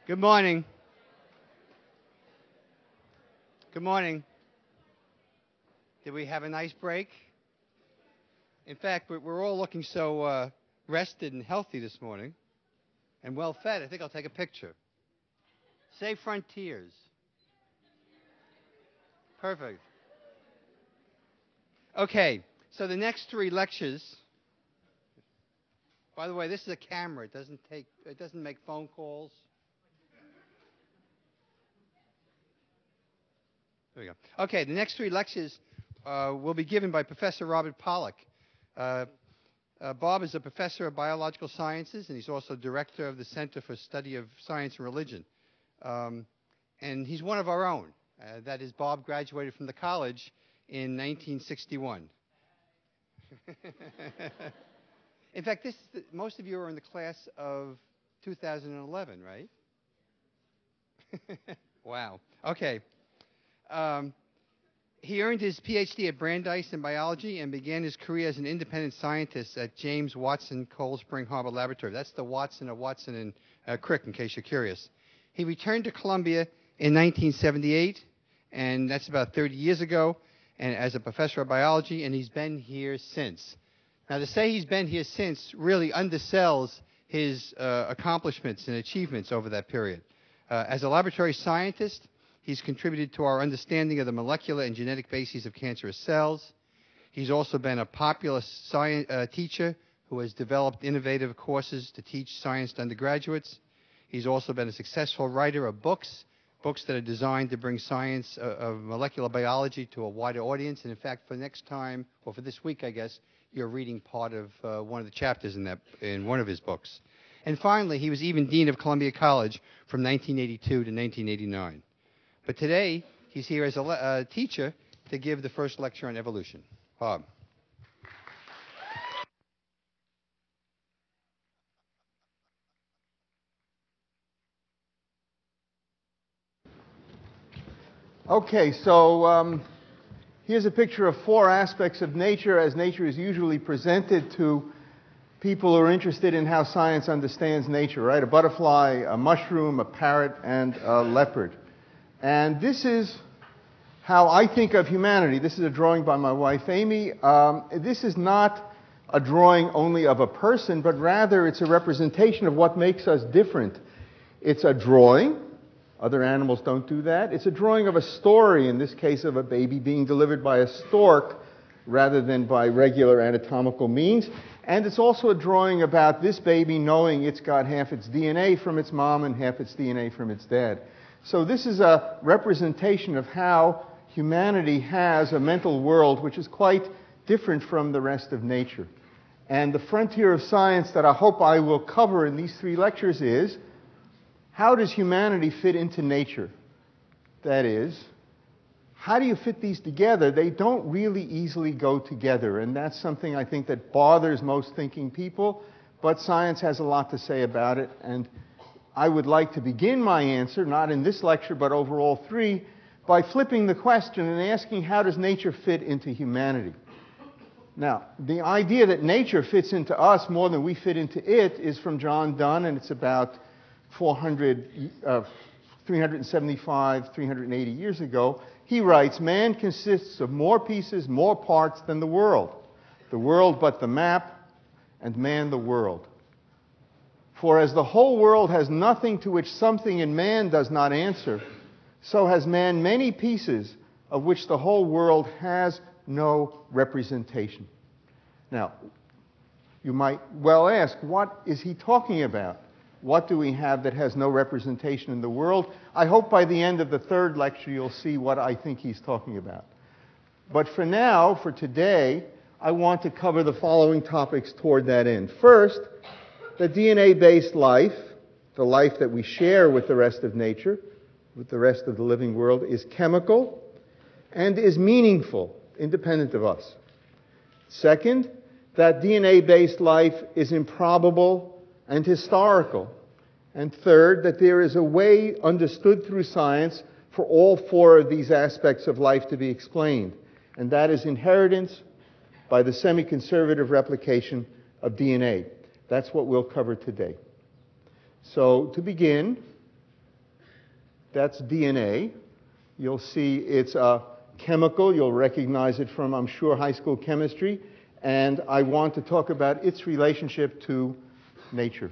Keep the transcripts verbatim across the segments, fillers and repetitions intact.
Good morning. Good morning. Did we have a nice break? In fact, we're, we're all looking so uh, rested and healthy this morning and well fed. I think I'll take a picture. Say Frontiers. Perfect. Okay, so the next three lectures. By the way, this is a camera. It doesn't take. It doesn't make phone calls. There we go. Okay, the next three lectures uh, will be given by Professor Robert Pollack. Uh, uh, Bob is a professor of biological sciences, and he's also director of the Center for Study of Science and Religion. Um, and he's one of our own. Uh, that is, Bob graduated from the college in nineteen sixty-one. In fact, this is the, most of you are in the class of two thousand eleven, right? Wow. Okay. Um, he earned his P H D at Brandeis in biology and began his career as an independent scientist at James Watson Cold Spring Harbor Laboratory. That's the Watson of Watson and uh, Crick, in case you're curious. He returned to Columbia in nineteen seventy-eight, and that's about thirty years ago, and as a professor of biology, and he's been here since. Now, to say he's been here since really undersells his uh, accomplishments and achievements over that period. Uh, as a laboratory scientist, he's contributed to our understanding of the molecular and genetic bases of cancerous cells. He's also been a popular science, uh, teacher who has developed innovative courses to teach science to undergraduates. He's also been a successful writer of books, books that are designed to bring science uh, of molecular biology to a wider audience. And in fact, for next time, or for this week, I guess, you're reading part of uh, one of the chapters in, that, in one of his books. And finally, he was even Dean of Columbia College from nineteen eighty-two to nineteen eighty-nine. But today, he's here as a le- uh, teacher to give the first lecture on evolution. Bob. Okay, so um, here's a picture of four aspects of nature as nature is usually presented to people who are interested in how science understands nature, right? A butterfly, a mushroom, a parrot, and a leopard. And this is how I think of humanity. This is a drawing by my wife, Amy. Um, this is not a drawing only of a person, but rather it's a representation of what makes us different. It's a drawing. Other animals don't do that. It's a drawing of a story, in this case of a baby being delivered by a stork rather than by regular anatomical means. And it's also a drawing about this baby knowing it's got half its D N A from its mom and half its D N A from its dad. So this is a representation of how humanity has a mental world which is quite different from the rest of nature. And the frontier of science that I hope I will cover in these three lectures is, how does humanity fit into nature? That is, how do you fit these together? They don't really easily go together, and that's something I think that bothers most thinking people, but science has a lot to say about it, and I would like to begin my answer, not in this lecture, but over all three, by flipping the question and asking, how does nature fit into humanity? Now, the idea that nature fits into us more than we fit into it is from John Donne, and it's about four hundred, uh, three hundred seventy-five, three hundred eighty years ago. He writes, man consists of more pieces, more parts than the world. The world but the map, and man the world. For as the whole world has nothing to which something in man does not answer, so has man many pieces of which the whole world has no representation. Now, you might well ask, what is he talking about? What do we have that has no representation in the world? I hope by the end of the third lecture you'll see what I think he's talking about. But for now, for today, I want to cover the following topics toward that end. First, the D N A-based life, the life that we share with the rest of nature, with the rest of the living world, is chemical and is meaningful, independent of us. Second, that D N A-based life is improbable and historical. And third, that there is a way understood through science for all four of these aspects of life to be explained, and that is inheritance by the semi-conservative replication of D N A. That's what we'll cover today. So, to begin, That's D N A. You'll see it's a chemical. You'll recognize it from, I'm sure, high school chemistry. And I want to talk about its relationship to nature.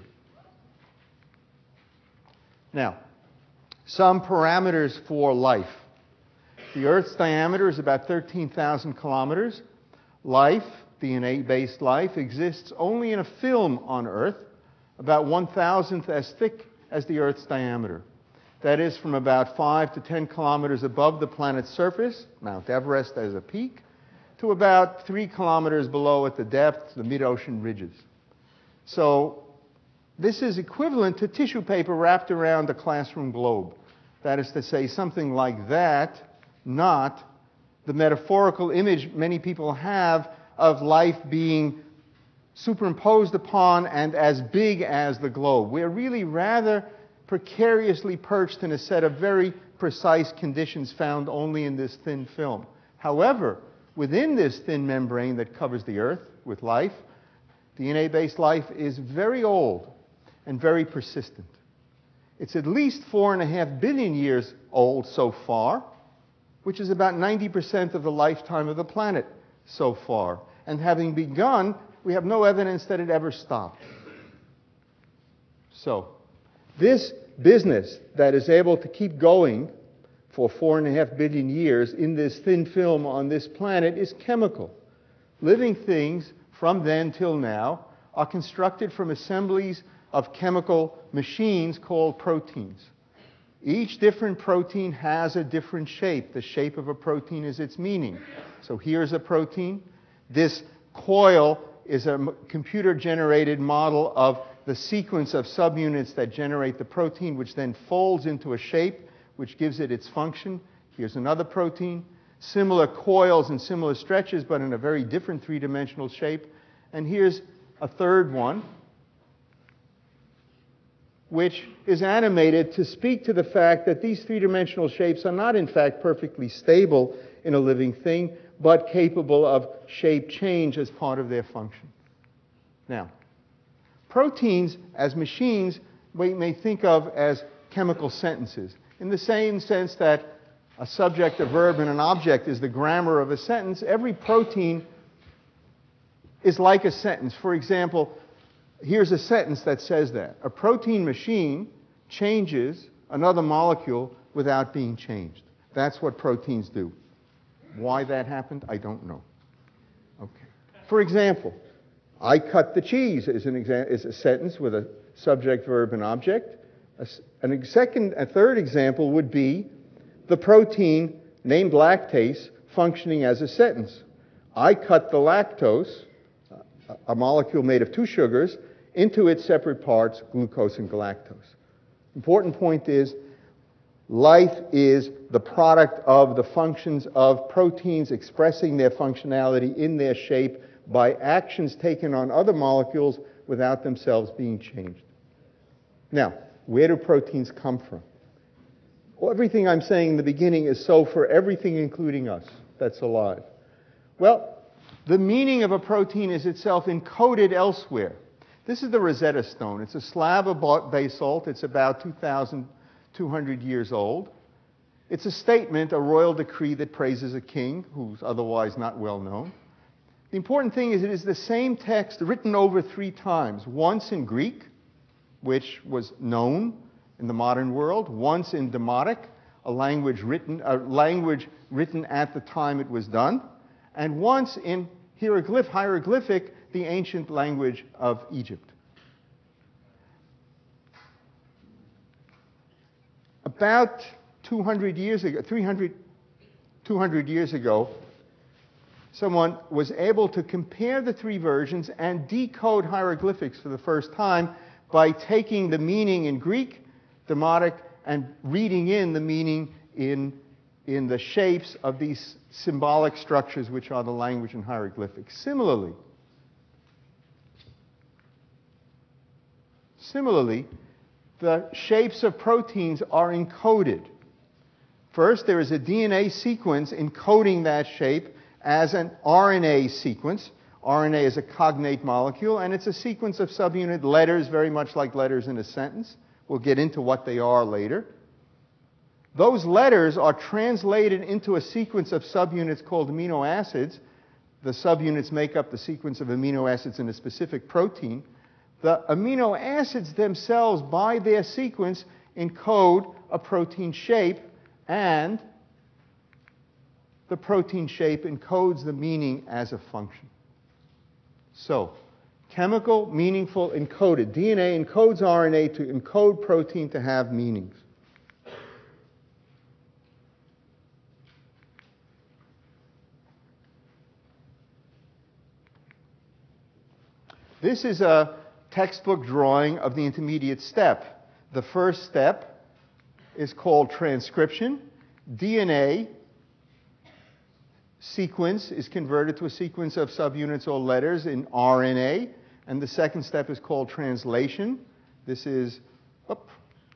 Now, some parameters for life. The Earth's diameter is about thirteen thousand kilometers. Life, D N A-based life, exists only in a film on Earth, about one thousandth as thick as the Earth's diameter. That is from about five to ten kilometers above the planet's surface, Mount Everest as a peak, to about three kilometers below at the depth, the mid-ocean ridges. So this is equivalent to tissue paper wrapped around a classroom globe. That is to say, something like that, not the metaphorical image many people have of life being superimposed upon and as big as the globe. We're really rather precariously perched in a set of very precise conditions found only in this thin film. However, within this thin membrane that covers the Earth with life, D N A-based life is very old and very persistent. It's at least four and a half billion years old so far, which is about ninety percent of the lifetime of the planet so far. And having begun, we have no evidence that it ever stopped. So, this business that is able to keep going for four and a half billion years in this thin film on this planet is chemical. Living things from then till now are constructed from assemblies of chemical machines called proteins. Each different protein has a different shape. The shape of a protein is its meaning. So here's a protein. This coil is a computer-generated model of the sequence of subunits that generate the protein, which then folds into a shape, which gives it its function. Here's another protein. Similar coils and similar stretches, but in a very different three-dimensional shape. And here's a third one, which is animated to speak to the fact that these three-dimensional shapes are not, in fact, perfectly stable in a living thing, but capable of shape change as part of their function. Now, proteins as machines we may think of as chemical sentences, in the same sense that a subject, a verb, and an object is the grammar of a sentence. Every protein is like a sentence. For example, here's a sentence that says that. A protein machine changes another molecule without being changed. That's what proteins do. Why that happened, I don't know. Okay. For example, I cut the cheese is, an exa- is a sentence with a subject, verb, and object. A, an second, a third example would be the protein named lactase functioning as a sentence. I cut the lactose, a molecule made of two sugars, into its separate parts, glucose and galactose. Important point is, life is the product of the functions of proteins expressing their functionality in their shape by actions taken on other molecules without themselves being changed. Now, where do proteins come from? Well, everything I'm saying in the beginning is so for everything including us that's alive. Well, the meaning of a protein is itself encoded elsewhere. This is the Rosetta Stone. It's a slab of basalt. It's about two thousand two hundred years old. It's a statement, a royal decree that praises a king who's otherwise not well known. The important thing is it is the same text written over three times, once in Greek, which was known in the modern world, once in Demotic, a language written, a language written at the time it was done, and once in hieroglyph, hieroglyphic, the ancient language of Egypt. About two hundred years ago, three hundred, two hundred years ago, someone was able to compare the three versions and decode hieroglyphics for the first time by taking the meaning in Greek, Demotic, and reading in the meaning in, in the shapes of these symbolic structures which are the language in hieroglyphics. Similarly, similarly, the shapes of proteins are encoded. First, there is a D N A sequence encoding that shape as an R N A sequence. R N A is a cognate molecule, and it's a sequence of subunit letters, very much like letters in a sentence. We'll get into what they are later. Those letters are translated into a sequence of subunits called amino acids. The subunits make up the sequence of amino acids in a specific protein. The amino acids themselves, by their sequence, encode a protein shape, and the protein shape encodes the meaning as a function. So, chemical, meaningful, encoded. D N A encodes R N A to encode protein to have meanings. This is a textbook drawing of the intermediate step. The first step is called transcription. D N A sequence is converted to a sequence of subunits or letters in R N A. And the second step is called translation. This is, whoop,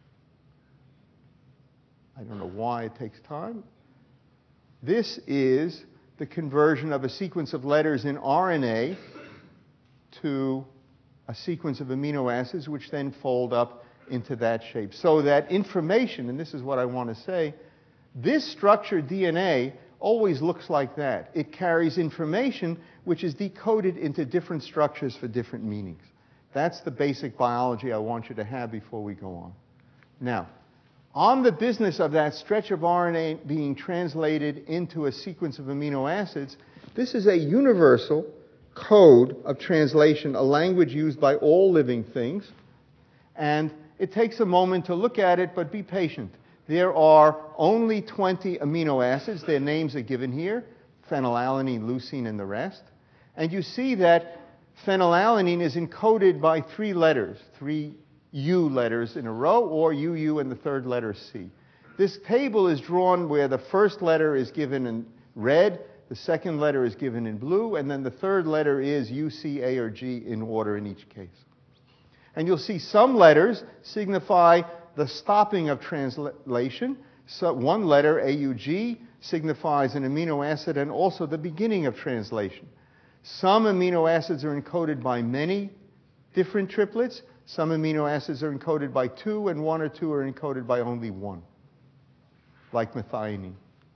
I don't know why it takes time. This is the conversion of a sequence of letters in R N A to a sequence of amino acids, which then fold up into that shape. So that information, and this is what I want to say, this structured D N A always looks like that. It carries information which is decoded into different structures for different meanings. That's the basic biology I want you to have before we go on. Now, on the business of that stretch of R N A being translated into a sequence of amino acids, this is a universal code of translation, a language used by all living things. And it takes a moment to look at it, but be patient. There are only twenty amino acids. Their names are given here: phenylalanine, leucine, and the rest. And you see that phenylalanine is encoded by three letters, three U letters in a row, or U U and the third letter C. This table is drawn where the first letter is given in red, the second letter is given in blue, and then the third letter is U, C, A, or G in order in each case. And you'll see some letters signify the stopping of translation. So one letter, A U G, signifies an amino acid and also the beginning of translation. Some amino acids are encoded by many different triplets. Some amino acids are encoded by two, and one or two are encoded by only one, like methionine.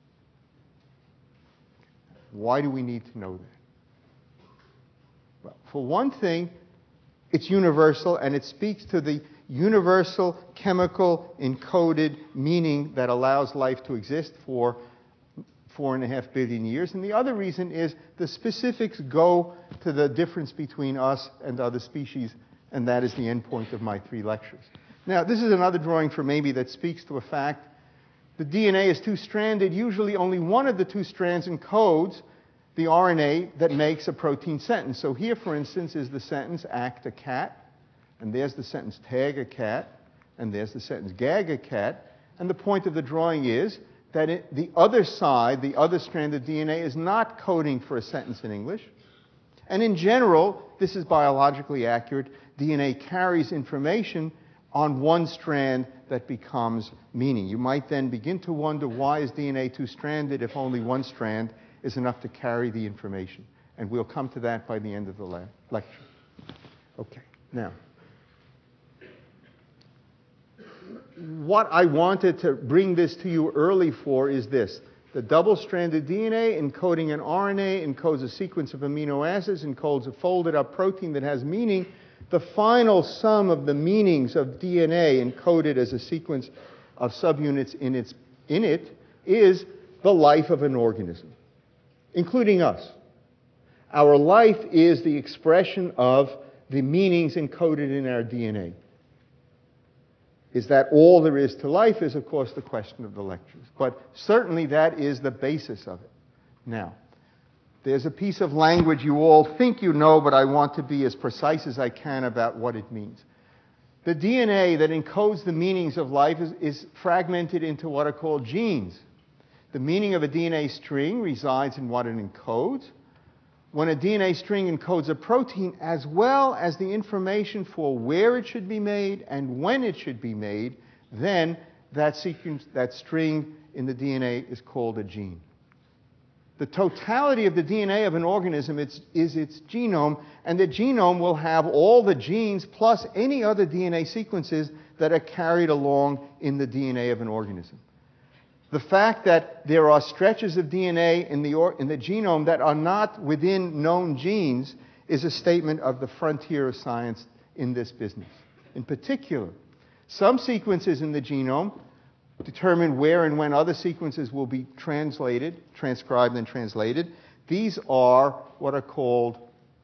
Why do we need to know that? Well, for one thing, it's universal, and it speaks to the universal chemical encoded meaning that allows life to exist for four and a half billion years. And the other reason is the specifics go to the difference between us and other species, and that is the end point of my three lectures. Now, this is another drawing for maybe that speaks to a fact. The D N A is two-stranded. Usually only one of the two strands encodes the R N A that makes a protein sentence. So here, for instance, is the sentence, act a cat. And there's the sentence, tag a cat. And there's the sentence, gag a cat. And the point of the drawing is that it, the other side, the other strand of D N A, is not coding for a sentence in English. And in general, this is biologically accurate. D N A carries information on one strand that becomes meaning. You might then begin to wonder, why is D N A two-stranded if only one strand is enough to carry the information? And we'll come to that by the end of the le- lecture. Okay, now, what I wanted to bring this to you early for is this. The double-stranded D N A encoding an R N A encodes a sequence of amino acids, encodes a folded-up protein that has meaning. The final sum of the meanings of D N A encoded as a sequence of subunits in, its, in it is the life of an organism, including us. Our life is the expression of the meanings encoded in our D N A. Is that all there is to life is, of course, the question of the lectures. But certainly that is the basis of it. Now, there's a piece of language you all think you know, but I want to be as precise as I can about what it means. The D N A that encodes the meanings of life is, is fragmented into what are called genes. The meaning of a D N A string resides in what it encodes. When a D N A string encodes a protein, as well as the information for where it should be made and when it should be made, then that sequence, that string in the D N A is called a gene. The totality of the D N A of an organism is, is its genome, and the genome will have all the genes plus any other D N A sequences that are carried along in the D N A of an organism. The fact that there are stretches of D N A in the, or, in the genome that are not within known genes is a statement of the frontier of science in this business. In particular, some sequences in the genome determine where and when other sequences will be translated, transcribed and translated. These are what are called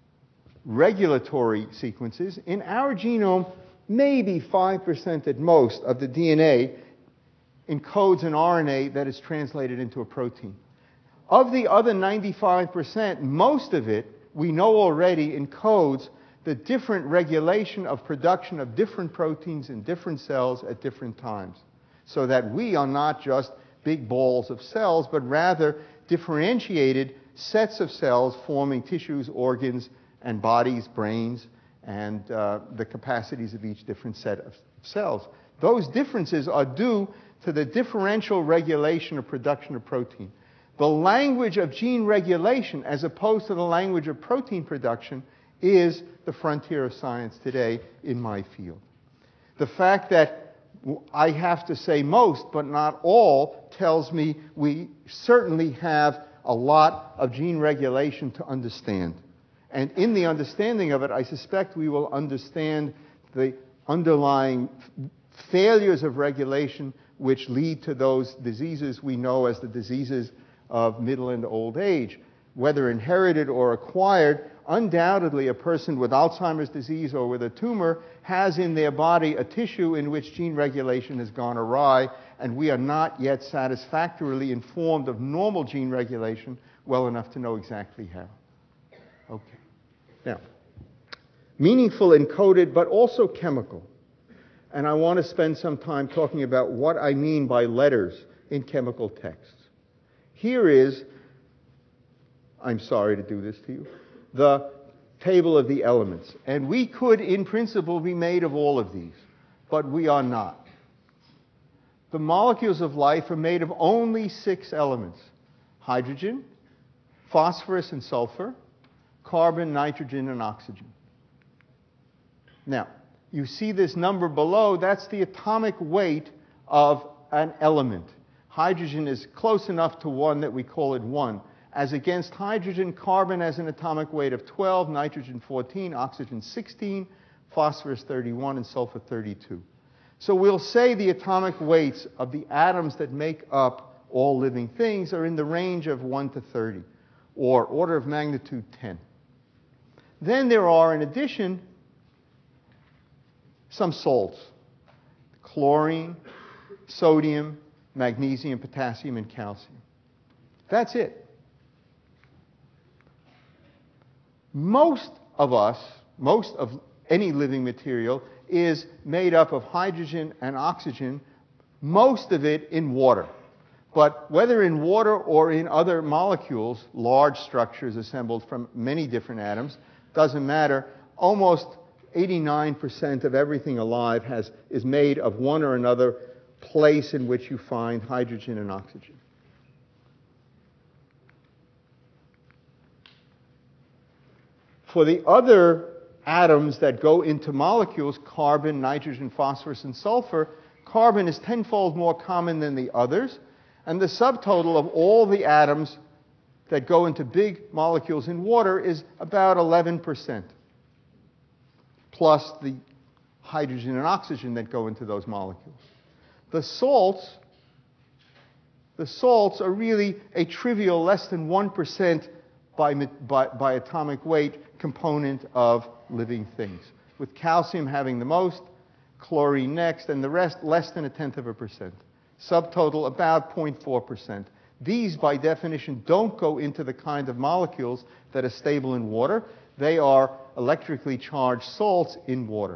regulatory sequences. In our genome, maybe five percent at most of the D N A encodes an R N A that is translated into a protein. Of the other ninety-five percent, most of it, we know already, encodes the different regulation of production of different proteins in different cells at different times, so that we are not just big balls of cells, but rather differentiated sets of cells forming tissues, organs, and bodies, brains, and uh, the capacities of each different set of cells. Those differences are due to the differential regulation of production of protein. The language of gene regulation, as opposed to the language of protein production, is the frontier of science today in my field. The fact that I have to say most, but not all, tells me we certainly have a lot of gene regulation to understand. And in the understanding of it, I suspect we will understand the underlying failures of regulation which lead to those diseases we know as the diseases of middle and old age. Whether inherited or acquired, undoubtedly a person with Alzheimer's disease or with a tumor has in their body a tissue in which gene regulation has gone awry, and we are not yet satisfactorily informed of normal gene regulation well enough to know exactly how. Okay. Now, meaningful encoded, but also chemical. And I want to spend some time talking about what I mean by letters in chemical texts. Here is, I'm sorry to do this to you, the table of the elements. And we could, in principle, be made of all of these, but we are not. The molecules of life are made of only six elements: hydrogen, phosphorus and sulfur, carbon, nitrogen, and oxygen. Now, you see this number below, that's the atomic weight of an element. Hydrogen is close enough to one that we call it one. As against hydrogen, carbon has an atomic weight of twelve, nitrogen fourteen, oxygen sixteen, phosphorus thirty-one, and sulfur thirty-two. So we'll say the atomic weights of the atoms that make up all living things are in the range of one to thirty, or order of magnitude ten. Then there are, in addition, some salts: chlorine, sodium, magnesium, potassium, and calcium. That's it. Most of us, most of any living material, is made up of hydrogen and oxygen, most of it in water. But whether in water or in other molecules, large structures assembled from many different atoms, doesn't matter. Almost eighty-nine percent of everything alive has, is made of one or another place in which you find hydrogen and oxygen. For the other atoms that go into molecules, carbon, nitrogen, phosphorus, and sulfur, carbon is tenfold more common than the others, and the subtotal of all the atoms that go into big molecules in water is about eleven percent, plus the hydrogen and oxygen that go into those molecules. The salts, the salts are really a trivial, less than one percent by, by, by atomic weight component of living things, with calcium having the most, chlorine next, and the rest less than a tenth of a percent. Subtotal about zero point four percent. These, by definition, don't go into the kind of molecules that are stable in water. They are electrically charged salts in water.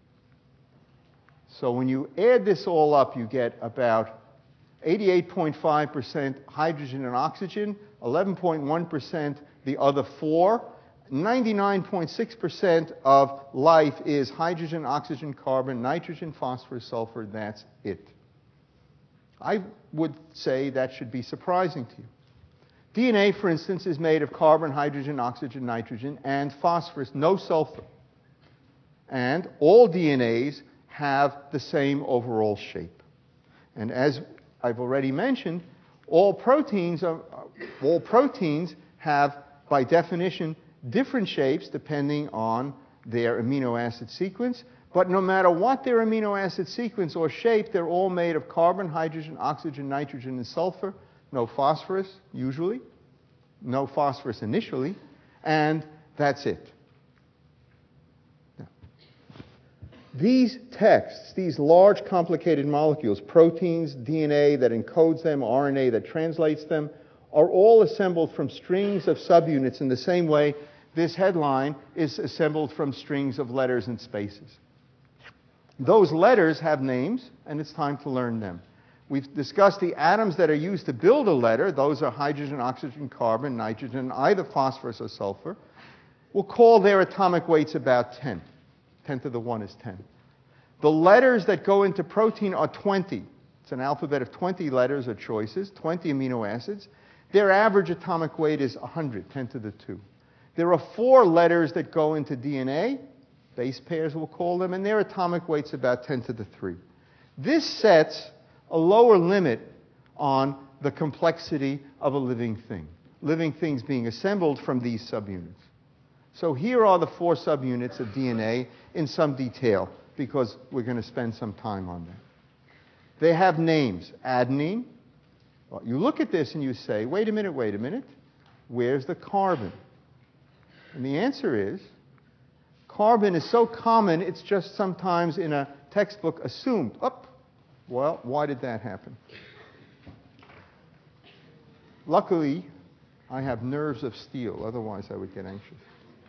So when you add this all up, you get about eighty-eight point five percent hydrogen and oxygen, eleven point one percent the other four. ninety-nine point six percent of life is hydrogen, oxygen, carbon, nitrogen, phosphorus, sulfur. That's it. I would say that should be surprising to you. D N A, for instance, is made of carbon, hydrogen, oxygen, nitrogen, and phosphorus, no sulfur. And all D N As have the same overall shape. And as I've already mentioned, all proteins, are, all proteins have, by definition, different shapes depending on their amino acid sequence. But no matter what their amino acid sequence or shape, they're all made of carbon, hydrogen, oxygen, nitrogen, and sulfur. No phosphorus, usually. No phosphorus initially. And that's it. Now, these texts, these large complicated molecules, proteins, D N A that encodes them, R N A that translates them, are all assembled from strings of subunits in the same way this headline is assembled from strings of letters and spaces. Those letters have names, and it's time to learn them. We've discussed the atoms that are used to build a letter. Those are hydrogen, oxygen, carbon, nitrogen, either phosphorus or sulfur. We'll call their atomic weights about ten. ten to the one is ten. The letters that go into protein are twenty. It's an alphabet of twenty letters or choices, twenty amino acids. Their average atomic weight is one hundred, ten to the two. There are four letters that go into D N A, base pairs we'll call them, and their atomic weight's about ten to the three. This sets a lower limit on the complexity of a living thing, living things being assembled from these subunits. So here are the four subunits of D N A in some detail, because we're going to spend some time on them. They have names. Adenine. Well, you look at this and you say, wait a minute, wait a minute. Where's the carbon? And the answer is, carbon is so common, it's just sometimes in a textbook assumed. Up. Well, why did that happen? Luckily, I have nerves of steel. Otherwise, I would get anxious.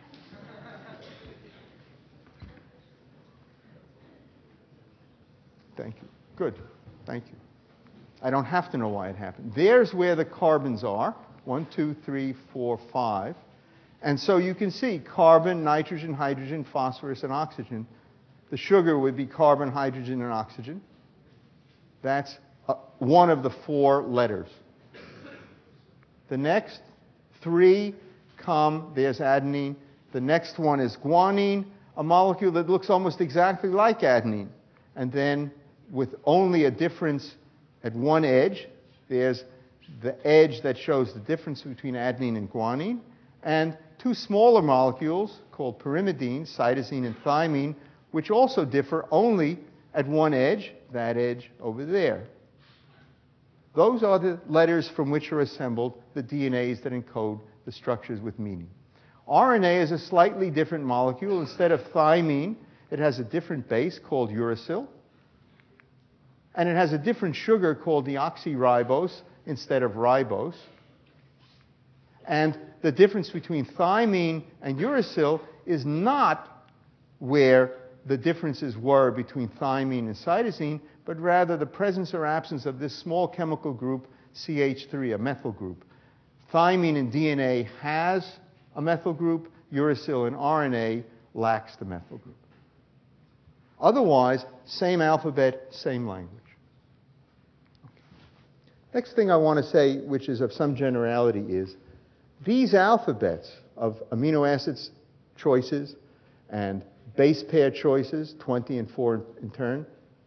Thank you. Good. Thank you. I don't have to know why it happened. There's where the carbons are. One, two, three, four, five. And so you can see carbon, nitrogen, hydrogen, phosphorus, and oxygen. The sugar would be carbon, hydrogen, and oxygen. That's uh, one of the four letters. The next three come, there's adenine. The next one is guanine, a molecule that looks almost exactly like adenine. And then with only a difference at one edge, there's the edge that shows the difference between adenine and guanine. And two smaller molecules called pyrimidines, cytosine and thymine, which also differ only at one edge, that edge over there. Those are the letters from which are assembled the D N As that encode the structures with meaning. R N A is a slightly different molecule. Instead of thymine, it has a different base called uracil. And it has a different sugar called deoxyribose instead of ribose. And the difference between thymine and uracil is not where the differences were between thymine and cytosine, but rather the presence or absence of this small chemical group, C H three, a methyl group. Thymine in D N A has a methyl group. Uracil in R N A lacks the methyl group. Otherwise, same alphabet, same language. Okay. Next thing I want to say, which is of some generality, is these alphabets of amino acids choices and base pair choices, twenty and four in turn,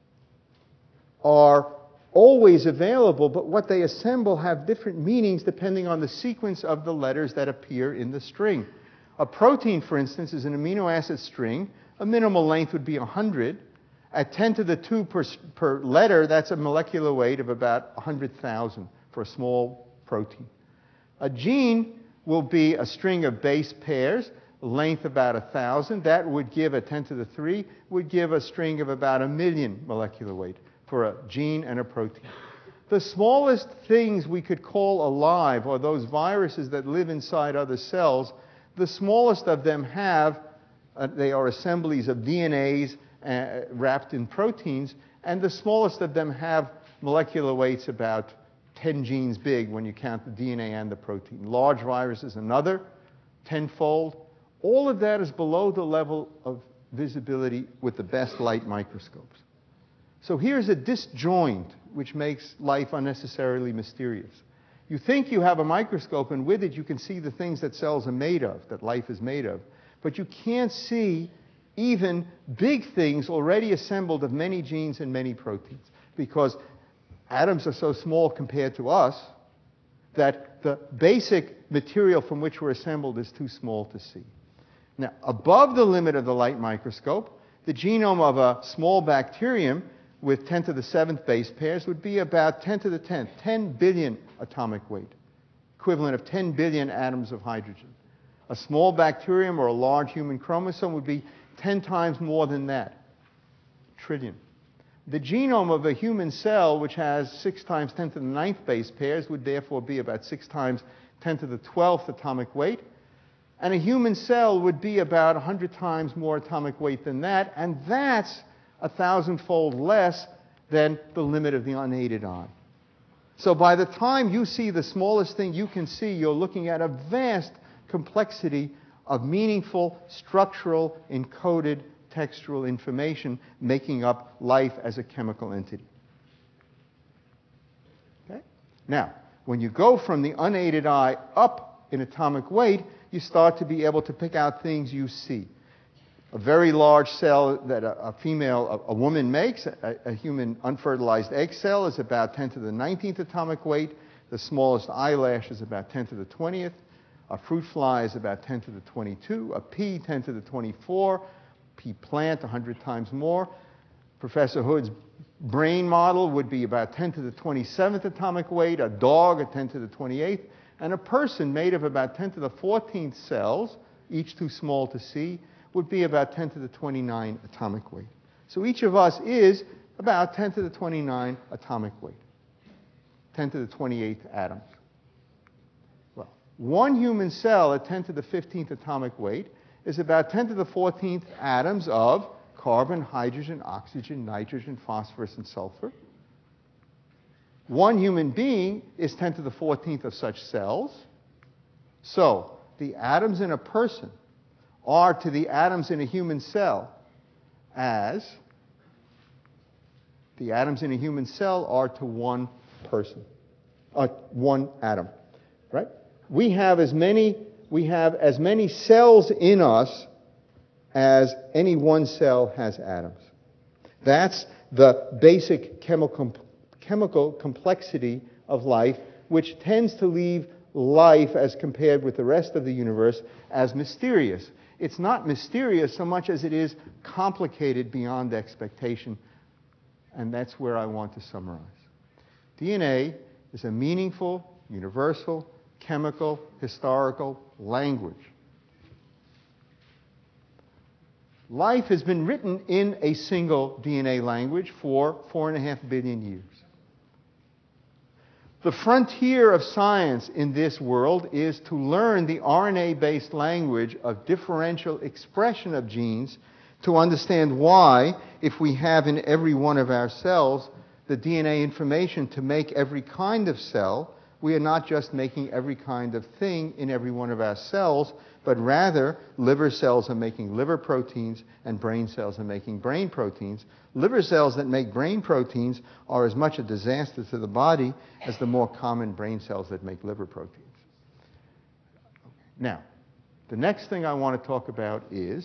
are always available, but what they assemble have different meanings depending on the sequence of the letters that appear in the string. A protein, for instance, is an amino acid string. A minimal length would be one hundred. At ten to the two per, per letter, that's a molecular weight of about one hundred thousand for a small protein. A gene will be a string of base pairs, length about one thousand. That would give, a ten to the three, would give a string of about a million molecular weight for a gene and a protein. The smallest things we could call alive are those viruses that live inside other cells. The smallest of them have, uh, they are assemblies of D N As uh, wrapped in proteins, and the smallest of them have molecular weights about ten genes big when you count the D N A and the protein. Large viruses, another tenfold. All of that is below the level of visibility with the best light microscopes. So here's a disjoint which makes life unnecessarily mysterious. You think you have a microscope, and with it you can see the things that cells are made of, that life is made of. But you can't see even big things already assembled of many genes and many proteins, because atoms are so small compared to us that the basic material from which we're assembled is too small to see. Now, above the limit of the light microscope, the genome of a small bacterium with ten to the seventh base pairs would be about ten to the tenth, ten billion atomic weight, equivalent of ten billion atoms of hydrogen. A small bacterium or a large human chromosome would be ten times more than that, trillion. The genome of a human cell, which has six times ten to the ninth base pairs, would therefore be about six times ten to the twelfth atomic weight. And a human cell would be about one hundred times more atomic weight than that, and that's a thousandfold less than the limit of the unaided eye. So by the time you see the smallest thing you can see, you're looking at a vast complexity of meaningful, structural, encoded, textual information making up life as a chemical entity. Okay? Now, when you go from the unaided eye up in atomic weight, you start to be able to pick out things you see. A very large cell that a, a female, a, a woman makes, a, a human unfertilized egg cell, is about ten to the nineteenth atomic weight. The smallest eyelash is about ten to the twentieth. A fruit fly is about ten to the twenty-two. A pea, ten to the twenty-four. Pea plant, one hundred times more. Professor Hood's brain model would be about ten to the twenty-seventh atomic weight. A dog at ten to the twenty-eighth. And a person made of about ten to the fourteenth cells, each too small to see, would be about ten to the twenty-nine atomic weight. So each of us is about ten to the twenty-nine atomic weight, ten to the twenty-eighth atoms. Well, one human cell at ten to the fifteenth atomic weight is about ten to the fourteenth atoms of carbon, hydrogen, oxygen, nitrogen, phosphorus, and sulfur. One human being is ten to the fourteenth of such cells. So the atoms in a person are to the atoms in a human cell as the atoms in a human cell are to one person, uh, one atom, right? We have as many we have as many cells in us as any one cell has atoms. That's the basic chemical chemical complexity of life, which tends to leave life, as compared with the rest of the universe, as mysterious. It's not mysterious so much as it is complicated beyond expectation, and that's where I want to summarize. D N A is a meaningful, universal, chemical, historical language. Life has been written in a single D N A language for four and a half billion years. The frontier of science in this world is to learn the R N A-based language of differential expression of genes to understand why, if we have in every one of our cells the D N A information to make every kind of cell, we are not just making every kind of thing in every one of our cells, but rather liver cells are making liver proteins and brain cells are making brain proteins. Liver cells that make brain proteins are as much a disaster to the body as the more common brain cells that make liver proteins. Now, the next thing I want to talk about is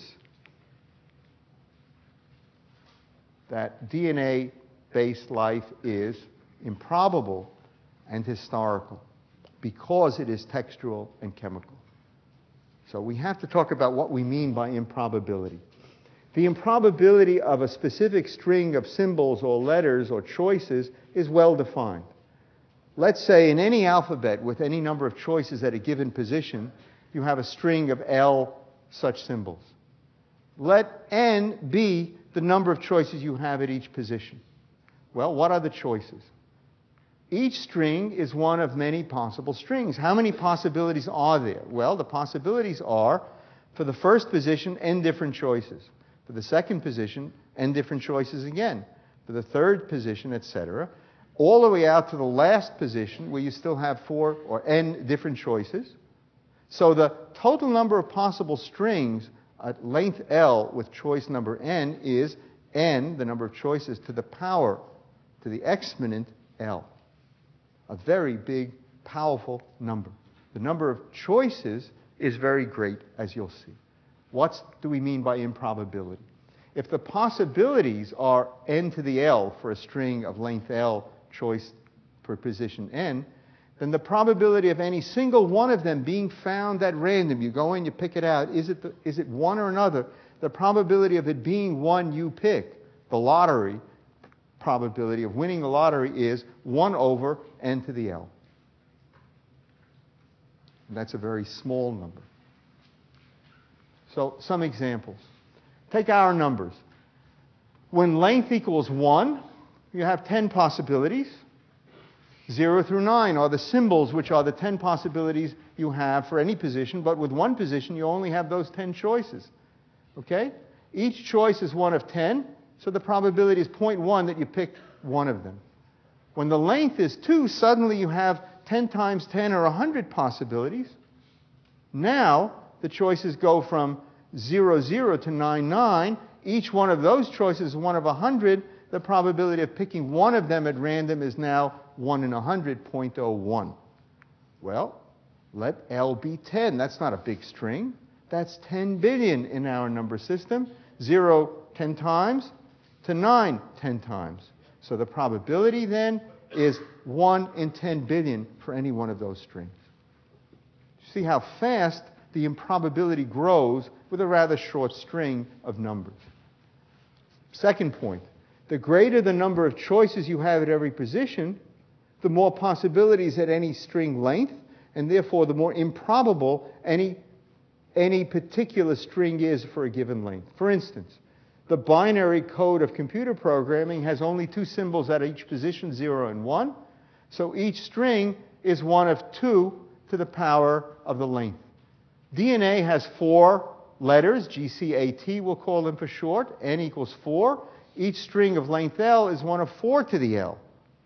that D N A-based life is improbable and historical because it is textual and chemical. So we have to talk about what we mean by improbability. The improbability of a specific string of symbols or letters or choices is well defined. Let's say in any alphabet with any number of choices at a given position, you have a string of L such symbols. Let N be the number of choices you have at each position. Well, what are the choices? Each string is one of many possible strings. How many possibilities are there? Well, the possibilities are, for the first position, n different choices. For the second position, n different choices again. For the third position, et cetera. All the way out to the last position, where you still have four or n different choices. So the total number of possible strings at length L with choice number n is n, the number of choices, to the power, to the exponent L. A very big, powerful number. The number of choices is very great, as you'll see. What do we mean by improbability? If the possibilities are n to the L for a string of length L choice for position n, then the probability of any single one of them being found at random, you go in, you pick it out, is it, the, is it one or another? The probability of it being one you pick, the lottery probability of winning the lottery, is one over n to the L. And that's a very small number. So some examples. Take our numbers. When length equals one, you have ten possibilities. zero through nine are the symbols, which are the ten possibilities you have for any position, but with one position you only have those ten choices. Okay? Each choice is one of ten, so the probability is zero point one that you picked one of them. When the length is two, suddenly you have ten times ten or one hundred possibilities. Now the choices go from zero, zero to nine, nine. Each one of those choices is one of one hundred. The probability of picking one of them at random is now one in one hundred, zero point zero one. Well, let L be ten. That's not a big string. That's ten billion in our number system. zero, ten times, to nine, ten times. So the probability then is one in ten billion for any one of those strings. See how fast the improbability grows with a rather short string of numbers. Second point, the greater the number of choices you have at every position, the more possibilities at any string length, and therefore the more improbable any, any particular string is for a given length. For instance, the binary code of computer programming has only two symbols at each position, zero and one, so each string is one of two to the power of the length. D N A has four letters, G C A T we'll call them for short, n equals four. Each string of length L is one of four to the L.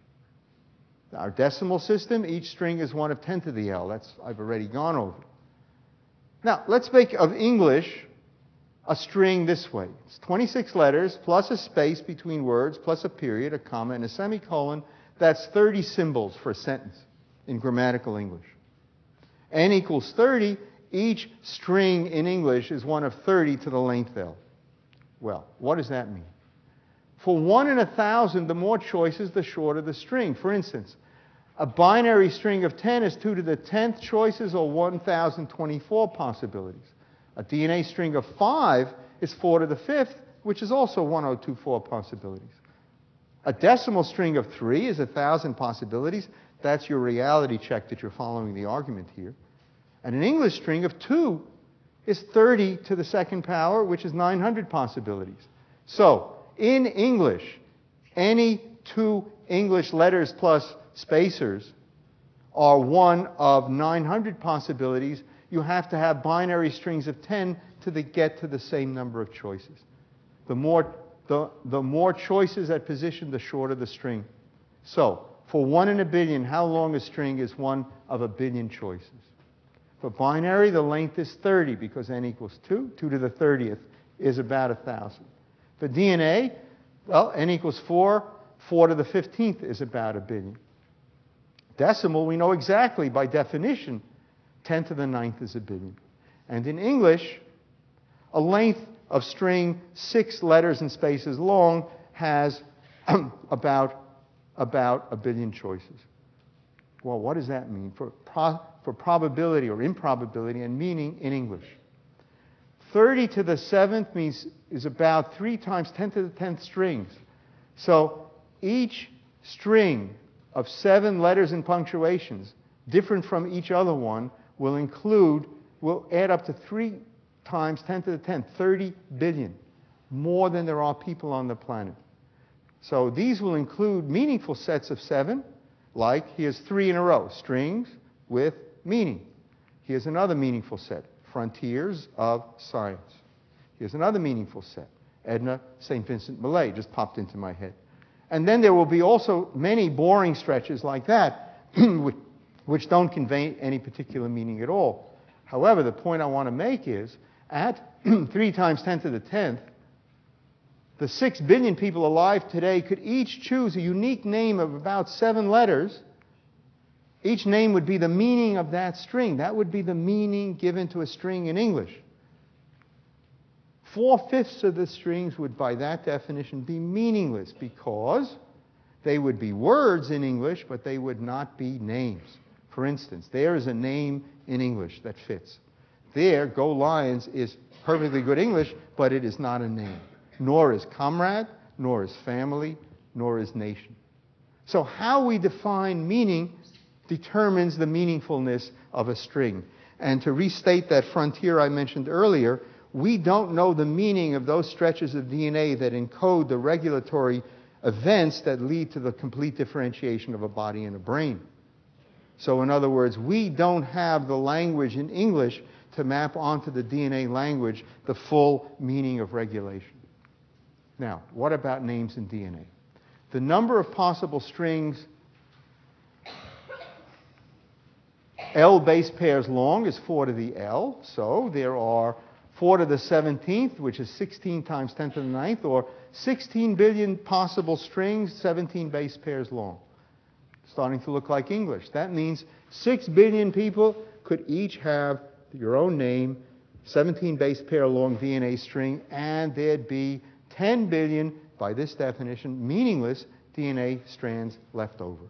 Our decimal system, each string is one of ten to the L. That's I've already gone over. Now, let's make of English a string this way. It's twenty-six letters plus a space between words plus a period, a comma, and a semicolon. That's thirty symbols for a sentence in grammatical English. N equals thirty. Each string in English is one of thirty to the length L. Well, what does that mean? For one in a thousand, the more choices, the shorter the string. For instance, a binary string of ten is two to the tenth choices, or one thousand twenty-four possibilities. A D N A string of five is four to the fifth, which is also one thousand twenty-four possibilities. A decimal string of three is one thousand possibilities. That's your reality check that you're following the argument here. And an English string of two is thirty to the second power, which is nine hundred possibilities. So, in English, any two English letters plus spacers are one of nine hundred possibilities. You have to have binary strings of ten to the, get to the same number of choices. The more, the, the more choices at position, the shorter the string. So, for one in a billion, how long a string is one of a billion choices? For binary, the length is thirty because n equals two. two to the thirtieth is about one thousand. For D N A, well, n equals four. four to the fifteenth is about a billion. Decimal, we know exactly by definition, ten to the ninth is a billion. And in English, a length of string six letters and spaces long has about, about a billion choices. Well, what does that mean for, pro for probability or improbability and meaning in English? thirty to the seventh means is about three times ten to the tenth strings. So each string of seven letters and punctuations, different from each other one, will include, will add up to three times ten to the tenth, thirty billion, more than there are people on the planet. So these will include meaningful sets of seven, like here's three in a row, strings with meaning. Here's another meaningful set, frontiers of science. Here's another meaningful set, Edna Saint Vincent Millay, just popped into my head. And then there will be also many boring stretches like that, which don't convey any particular meaning at all. However, the point I want to make is, at three times ten to the tenth, the six billion people alive today could each choose a unique name of about seven letters. Each name would be the meaning of that string. That would be the meaning given to a string in English. Four-fifths of the strings would, by that definition, be meaningless because They would be words in English, but they would not be names. For instance, there is a name in English that fits. There, Go Lions is perfectly good English, but it is not a name. Nor is comrade, nor is family, nor is nation. So how we define meaning determines the meaningfulness of a string. And to restate that frontier I mentioned earlier, we don't know the meaning of those stretches of D N A that encode the regulatory events that lead to the complete differentiation of a body and a brain. So in other words, we don't have the language in English to map onto the D N A language the full meaning of regulation. Now, what about names in D N A? The number of possible strings L base pairs long is four to the L, so there are four to the seventeenth, which is sixteen times ten to the ninth, or sixteen billion possible strings, seventeen base pairs long. Starting to look like English. That means six billion people could each have your own name, seventeen base pair long D N A string, and there'd be ten billion, by this definition, meaningless D N A strands left over.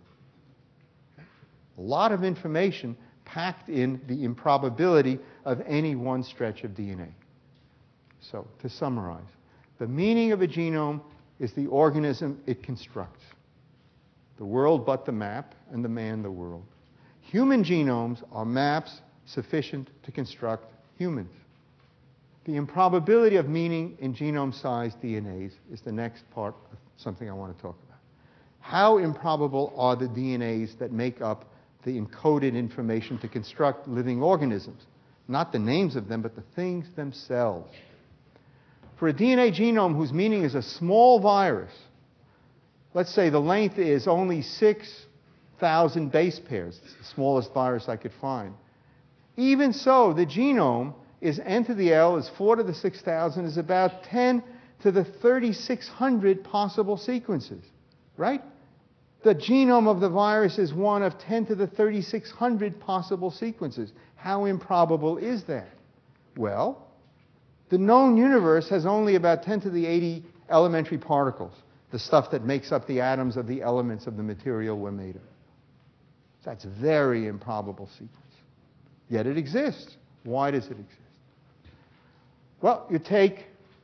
A lot of information packed in the improbability of any one stretch of D N A. So, to summarize, the meaning of a genome is the organism it constructs. The world but the map, and the man the world. Human genomes are maps sufficient to construct humans. The improbability of meaning in genome-sized D N As is the next part of something I want to talk about. How improbable are the D N As that make up the encoded information to construct living organisms? Not the names of them, but the things themselves. For a D N A genome whose meaning is a small virus, let's say the length is only six thousand base pairs, it's the smallest virus I could find. Even so, the genome is n to the L, is four to the six thousand, is about ten to the thirty-six hundred possible sequences, right? The genome of the virus is one of ten to the thirty-six hundred possible sequences. How improbable is that? Well, the known universe has only about ten to the eighty elementary particles, the stuff that makes up the atoms of the elements of the material we're made of. That's a very improbable sequence. Yet it exists. Why does it exist? Well, you take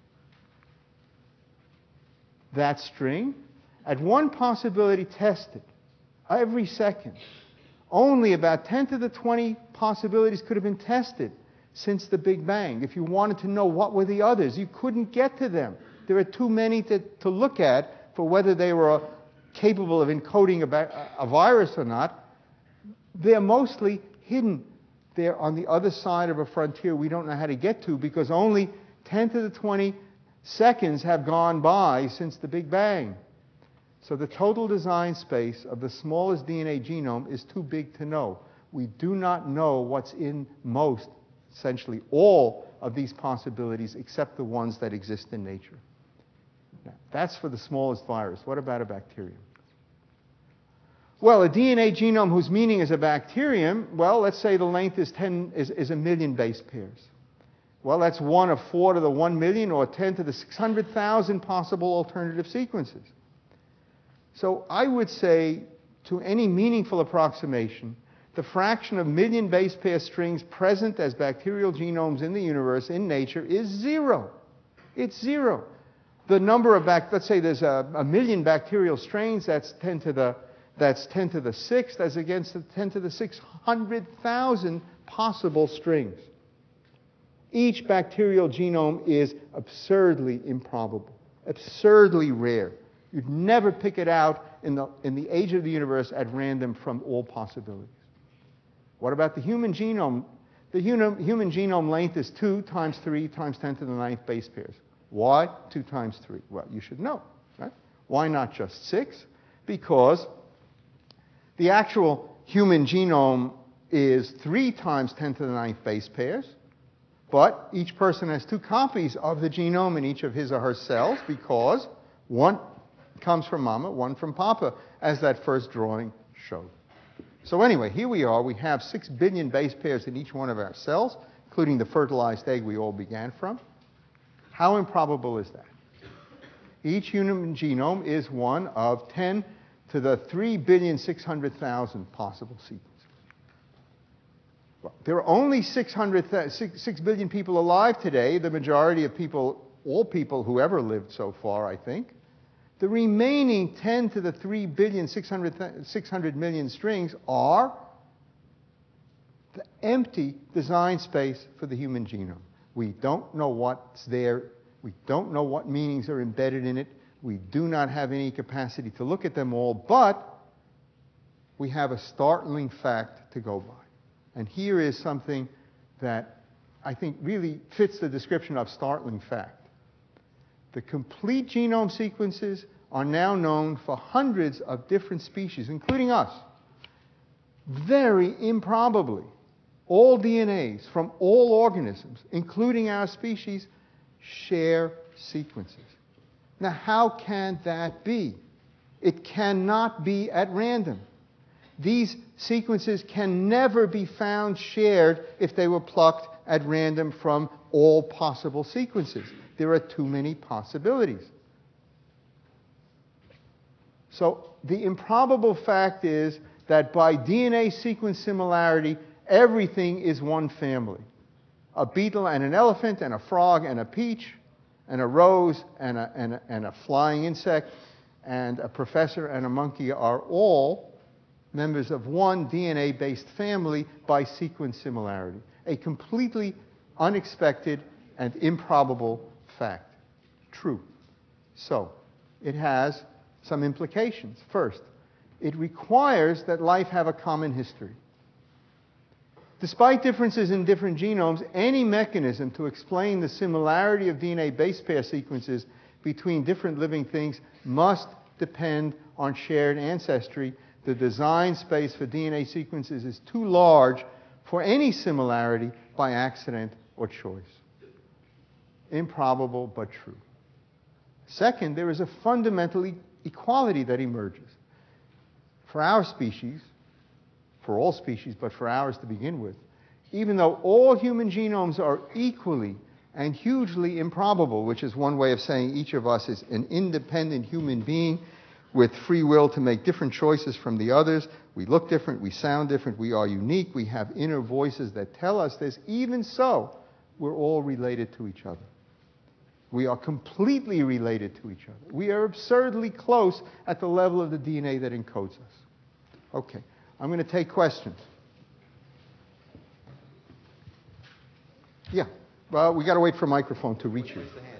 that string, at one possibility tested every second. Only about ten to the twenty possibilities could have been tested since the Big Bang. If you wanted to know what were the others, you couldn't get to them. There are too many to, to look at for whether they were capable of encoding a, a virus or not. They're mostly hidden. They're on the other side of a frontier we don't know how to get to because only ten to the twenty seconds have gone by since the Big Bang. So the total design space of the smallest D N A genome is too big to know. We do not know what's in most, essentially all, of these possibilities except the ones that exist in nature. Now, that's for the smallest virus. What about a bacterium? Well, a D N A genome whose meaning is a bacterium, well, let's say the length is, ten, is, is a million base pairs. Well, that's one of four to the one million or ten to the six hundred thousand possible alternative sequences. So I would say, to any meaningful approximation, the fraction of million base pair strings present as bacterial genomes in the universe, in nature, is zero. It's zero. The number of, bac- let's say there's a, a million bacterial strains, that's ten to the That's ten to the sixth as against the ten to the six hundred thousand possible strings. Each bacterial genome is absurdly improbable, absurdly rare. You'd never pick it out in the, in the age of the universe at random from all possibilities. What about the human genome? The human, human genome length is two times three times ten to the ninth base pairs. Why two times three? Well, you should know, right? Why not just six? Because the actual human genome is three times ten to the ninth base pairs, but each person has two copies of the genome in each of his or her cells because one comes from mama, one from papa, as that first drawing showed. So anyway, here we are. We have six billion base pairs in each one of our cells, including the fertilized egg we all began from. How improbable is that? Each human genome is one of ten to the three billion six hundred thousand possible sequences. Well, there are only six hundred, six, six billion people alive today, the majority of people, all people who ever lived so far, I think. The remaining ten to the three billion six hundred million strings are the empty design space for the human genome. We don't know what's there. We don't know what meanings are embedded in it. We do not have any capacity to look at them all, but we have a startling fact to go by. And here is something that I think really fits the description of startling fact. The complete genome sequences are now known for hundreds of different species, including us. Very improbably, all D N As from all organisms, including our species, share sequences. Now, how can that be? It cannot be at random. These sequences can never be found shared if they were plucked at random from all possible sequences. There are too many possibilities. So the improbable fact is that by D N A sequence similarity, everything is one family. A beetle and an elephant and a frog and a peach and a rose and a, and a, and a flying insect and a professor and a monkey are all members of one D N A-based family by sequence similarity. A completely unexpected and improbable fact. True. So, it has some implications. First, it requires that life have a common history. Despite differences in different genomes, any mechanism to explain the similarity of D N A base pair sequences between different living things must depend on shared ancestry. The design space for D N A sequences is too large for any similarity by accident or choice. Improbable, but true. Second, there is a fundamental e- equality that emerges. For our species, for all species, but for ours to begin with, even though all human genomes are equally and hugely improbable, which is one way of saying each of us is an independent human being with free will to make different choices from the others. We look different, we sound different, we are unique, we have inner voices that tell us this. Even so, we're all related to each other. We are completely related to each other. We are absurdly close at the level of the D N A that encodes us. Okay, I'm going to take questions. Yeah, well, we got to wait for a microphone to reach you.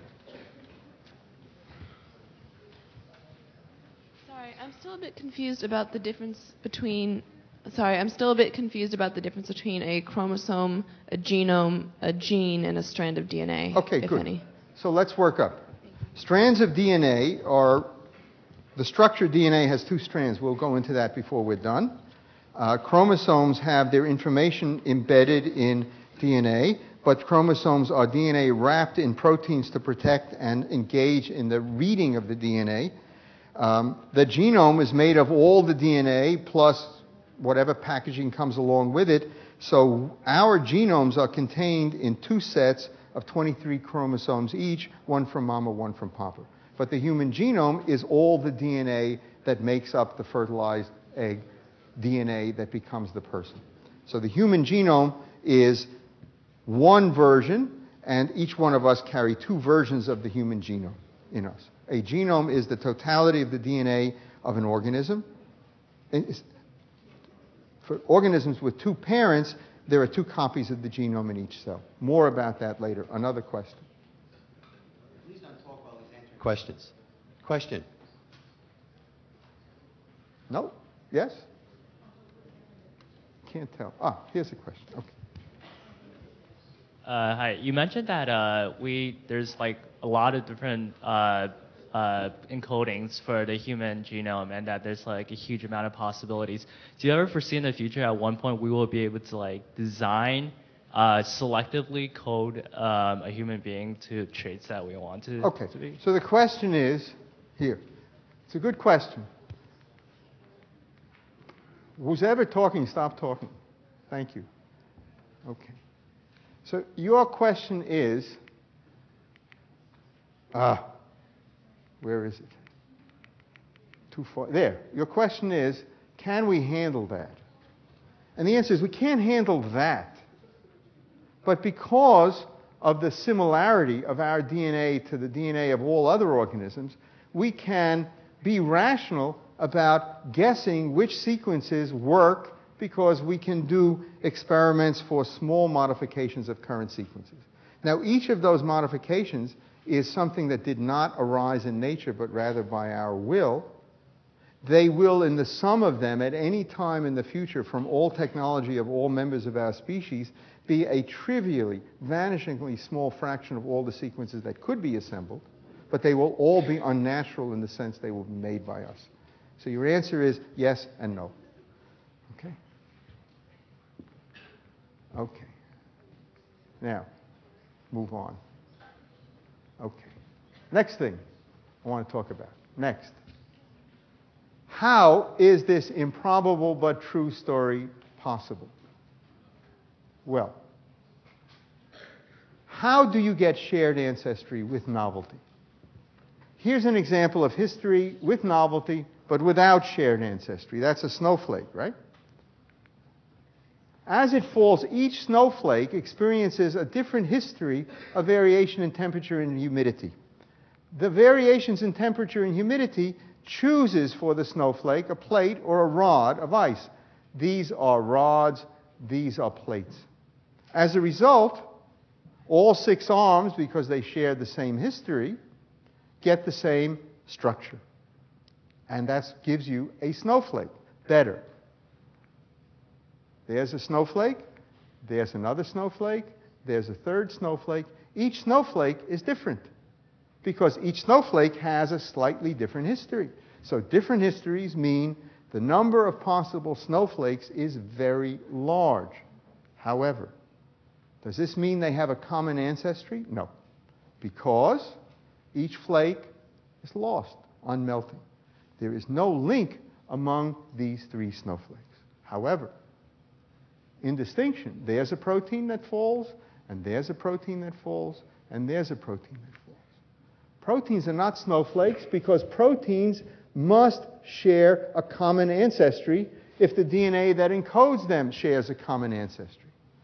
I'm still a bit confused about the difference between, sorry, I'm still a bit confused about the difference between a chromosome, a genome, a gene, and a strand of D N A, okay, if good. any. So let's work up. Strands of D N A are, the structured D N A has two strands. We'll go into that before we're done. Uh, chromosomes have their information embedded in D N A, but chromosomes are D N A wrapped in proteins to protect and engage in the reading of the D N A. Um, the genome is made of all the D N A plus whatever packaging comes along with it. So our genomes are contained in two sets of twenty-three chromosomes each, one from mama, one from papa. But the human genome is all the D N A that makes up the fertilized egg D N A that becomes the person. So the human genome is one version, and each one of us carry two versions of the human genome in us. A genome is the totality of the D N A of an organism. For organisms with two parents, there are two copies of the genome in each cell. More about that later. Another question. Please don't talk while he's answering questions. Question. No? Yes? Can't tell. Ah, here's a question. Okay. Uh, hi. You mentioned that uh, we there's like a lot of different uh, uh, encodings for the human genome, and that there's like a huge amount of possibilities. Do you ever foresee in the future at one point we will be able to like design, uh, selectively code um, a human being to traits that we want to, okay. to be? So the question is here. It's a good question. Who's ever talking, stop talking. Thank you. Okay. So your question is, ah, where is it? too far. There. Your question is, can we handle that? And the answer is we can't handle that. But because of the similarity of our D N A to the D N A of all other organisms, we can be rational about guessing which sequences work because we can do experiments for small modifications of current sequences. Now, each of those modifications is something that did not arise in nature, but rather by our will. They will, in the sum of them, at any time in the future, from all technology of all members of our species, be a trivially, vanishingly small fraction of all the sequences that could be assembled, but they will all be unnatural in the sense they will be made by us. So your answer is yes and no. Okay? Okay. Now, move on. Okay. Next thing I want to talk about. Next. How is this improbable but true story possible? Well, how do you get shared ancestry with novelty? Here's an example of history with novelty, but without shared ancestry. That's a snowflake, right? As it falls, each snowflake experiences a different history of variation in temperature and humidity. The variations in temperature and humidity chooses for the snowflake a plate or a rod of ice. These are rods, these are plates. As a result, all six arms, because they share the same history, get the same structure. And that gives you a snowflake. Better. There's a snowflake, there's another snowflake, there's a third snowflake. Each snowflake is different because each snowflake has a slightly different history. So different histories mean the number of possible snowflakes is very large. However, does this mean they have a common ancestry? No. Because each flake is lost on melting. There is no link among these three snowflakes. However, in distinction, there's a protein that falls, and there's a protein that falls, and there's a protein that falls. Proteins are not snowflakes because proteins must share a common ancestry if the D N A that encodes them shares a common ancestry.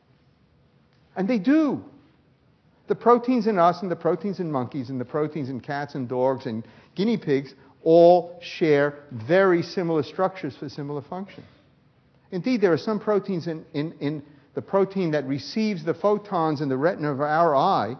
And they do. The proteins in us and the proteins in monkeys and the proteins in cats and dogs and guinea pigs all share very similar structures for similar functions. Indeed, there are some proteins in, in, in the protein that receives the photons in the retina of our eye,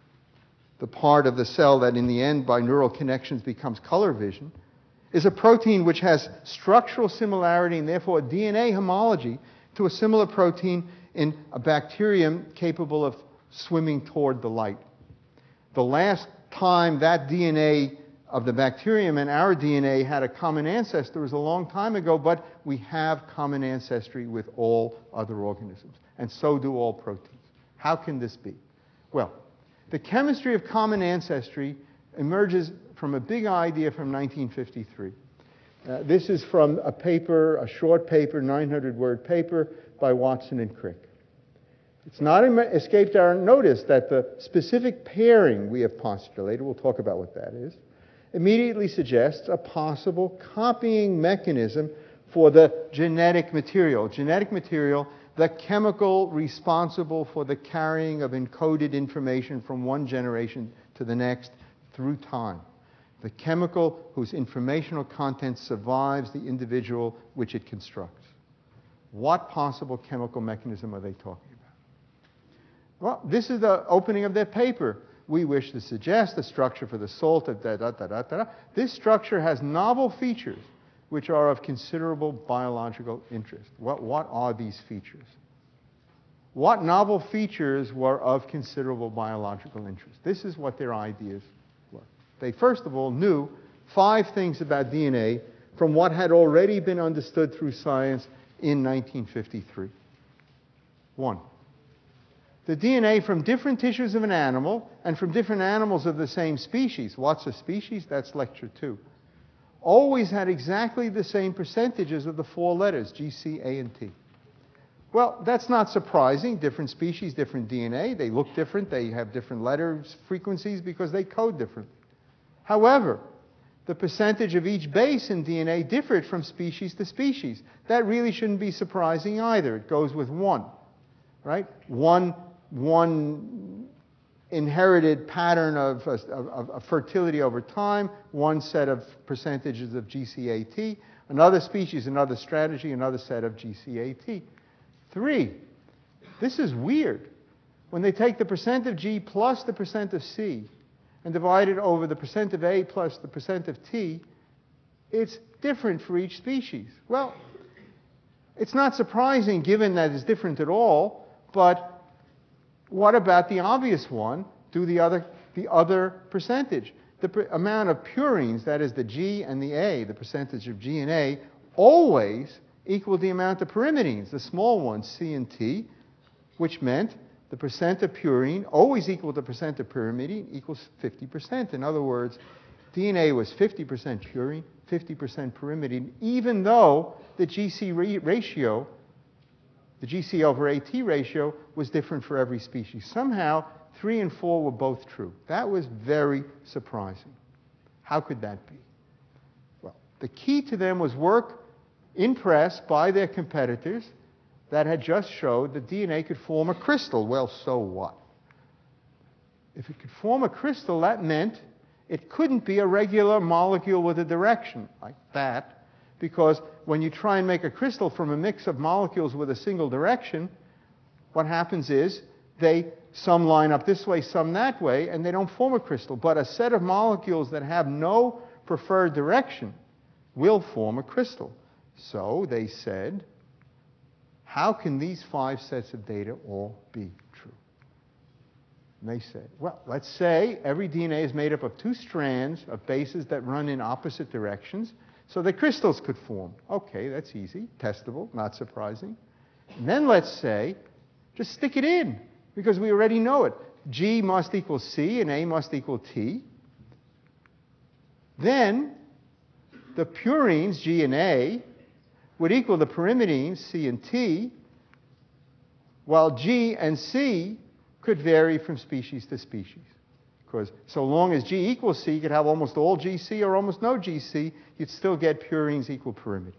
the part of the cell that in the end by neural connections becomes color vision, is a protein which has structural similarity and therefore a D N A homology to a similar protein in a bacterium capable of swimming toward the light. The last time that D N A of the bacterium and our D N A had a common ancestor was a long time ago, but we have common ancestry with all other organisms, and so do all proteins. How can this be? Well, the chemistry of common ancestry emerges from a big idea from nineteen fifty-three. Uh, this is from a paper, a short paper, nine hundred word paper by Watson and Crick. It's not em- escaped our notice that the specific pairing we have postulated, we'll talk about what that is, immediately suggests a possible copying mechanism for the genetic material. Genetic material, the chemical responsible for the carrying of encoded information from one generation to the next through time. The chemical whose informational content survives the individual which it constructs. What possible chemical mechanism are they talking about? Well, this is the opening of their paper. We wish to suggest a structure for the salt of da da da da da. This structure has novel features which are of considerable biological interest. What, what are these features? What novel features were of considerable biological interest? This is what their ideas were. They first of all knew five things about D N A from what had already been understood through science in nineteen fifty-three. One, the D N A from different tissues of an animal and from different animals of the same species. What's a species? That's lecture two. Always had exactly the same percentages of the four letters, G, C, A, and T. Well, that's not surprising. Different species, different D N A. They look different. They have different letter frequencies because they code differently. However, the percentage of each base in D N A differed from species to species. That really shouldn't be surprising either. It goes with one, right? One, one inherited pattern of, of, of fertility over time, one set of percentages of G C A T, another species, another strategy, another set of G C A T. Three, this is weird. When they take the percent of G plus the percent of C and divide it over the percent of A plus the percent of T, it's different for each species. Well, it's not surprising given that it's different at all, but what about the obvious one? Do the other, the other percentage. The per amount of purines, that is the G and the A, the percentage of G and A, always equal the amount of pyrimidines, the small ones, C and T, which meant the percent of purine always equal to percent of pyrimidine equals fifty percent. In other words, D N A was fifty percent purine, fifty percent pyrimidine, even though the G C ratio, the G C over A T ratio, was different for every species. Somehow, three and four were both true. That was very surprising. How could that be? Well, the key to them was work in press by their competitors that had just showed that D N A could form a crystal. Well, so what? If it could form a crystal, that meant it couldn't be a regular molecule with a direction like that, because when you try and make a crystal from a mix of molecules with a single direction, what happens is they some line up this way, some that way, and they don't form a crystal. But a set of molecules that have no preferred direction will form a crystal. So they said, how can these five sets of data all be true? And they said, well, let's say every D N A is made up of two strands of bases that run in opposite directions, so that crystals could form. Okay, that's easy, testable, not surprising. And then let's say, just stick it in, because we already know it. G must equal C and A must equal T. Then the purines, G and A, would equal the pyrimidines, C and T, while G and C could vary from species to species. Because so long as G equals C, you could have almost all G C or almost no G C, you'd still get purines equal pyrimidines.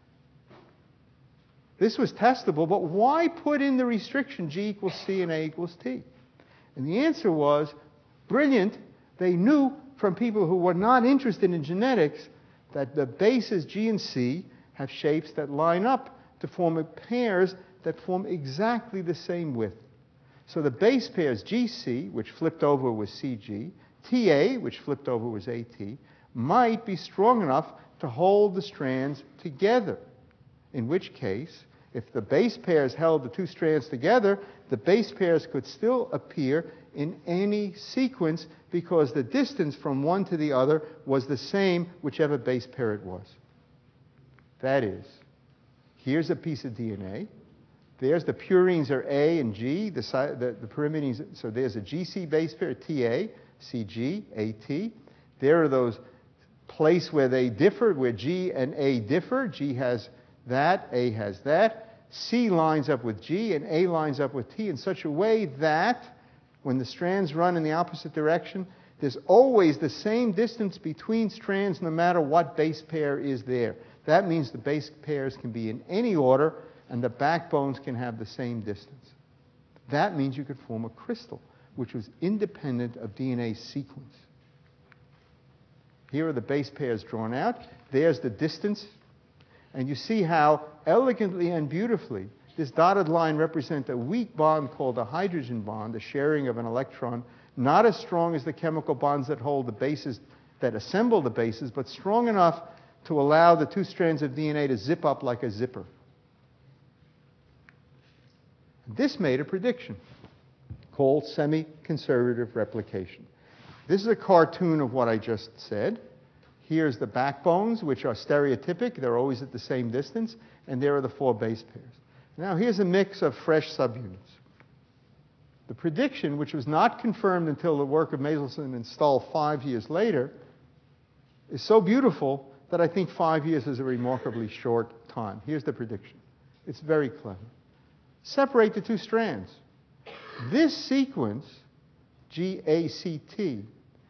This was testable, but why put in the restriction G equals C and A equals T? And the answer was brilliant. They knew from people who were not interested in genetics that the bases G and C have shapes that line up to form pairs that form exactly the same width. So the base pairs G C, which flipped over was C G, T A, which flipped over was A T, might be strong enough to hold the strands together. In which case, if the base pairs held the two strands together, the base pairs could still appear in any sequence because the distance from one to the other was the same whichever base pair it was. That is, here's a piece of D N A. There's the purines are A and G, the, the, the pyrimidines, so there's a G C base pair, T A, C G, A T. There are those places where they differ, where G and A differ. G has that, A has that. C lines up with G and A lines up with T in such a way that when the strands run in the opposite direction, there's always the same distance between strands no matter what base pair is there. That means the base pairs can be in any order and the backbones can have the same distance. That means you could form a crystal, which was independent of D N A sequence. Here are the base pairs drawn out. There's the distance. And you see how elegantly and beautifully this dotted line represents a weak bond called a hydrogen bond, a sharing of an electron, not as strong as the chemical bonds that hold the bases, that assemble the bases, but strong enough to allow the two strands of D N A to zip up like a zipper. This made a prediction called semi-conservative replication. This is a cartoon of what I just said. Here's the backbones, which are stereotypic. They're always at the same distance. And there are the four base pairs. Now, here's a mix of fresh subunits. The prediction, which was not confirmed until the work of Maselson and Stull five years later, is so beautiful that I think five years is a remarkably short time. Here's the prediction. It's very clever. Separate the two strands. This sequence, G A C T,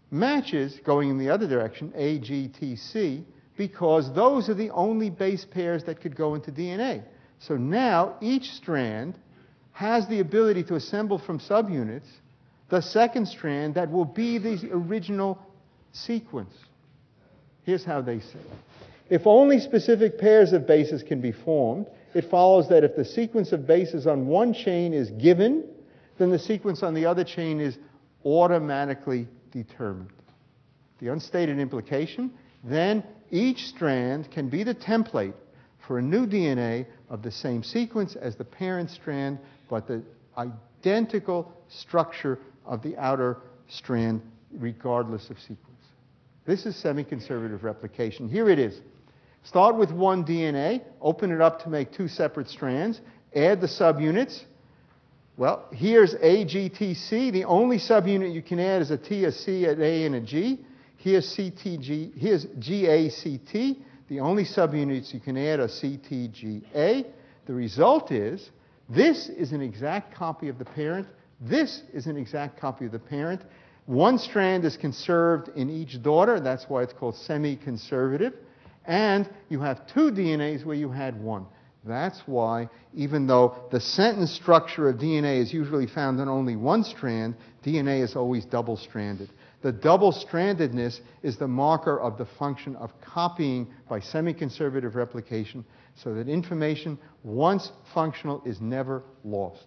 matches going in the other direction, A, G, T, C, because those are the only base pairs that could go into D N A. So now each strand has the ability to assemble from subunits the second strand that will be the original sequence. Here's how they say it. If only specific pairs of bases can be formed, it follows that if the sequence of bases on one chain is given, then the sequence on the other chain is automatically determined. The unstated implication, then each strand can be the template for a new D N A of the same sequence as the parent strand, but the identical structure of the outer strand regardless of sequence. This is semi-conservative replication. Here it is. Start with one D N A, open it up to make two separate strands, add the subunits. Well, here's A, G, T, C. The only subunit you can add is a T, a C, an A, and a G. Here's C, T, G. Here's G, A, C, T. The only subunits you can add are C, T, G, A. The result is this is an exact copy of the parent. This is an exact copy of the parent. One strand is conserved in each daughter. That's why it's called semi-conservative. And you have two D N As where you had one. That's why, even though the sentence structure of D N A is usually found in only one strand, D N A is always double-stranded. The double-strandedness is the marker of the function of copying by semi-conservative replication, so that information, once functional, is never lost.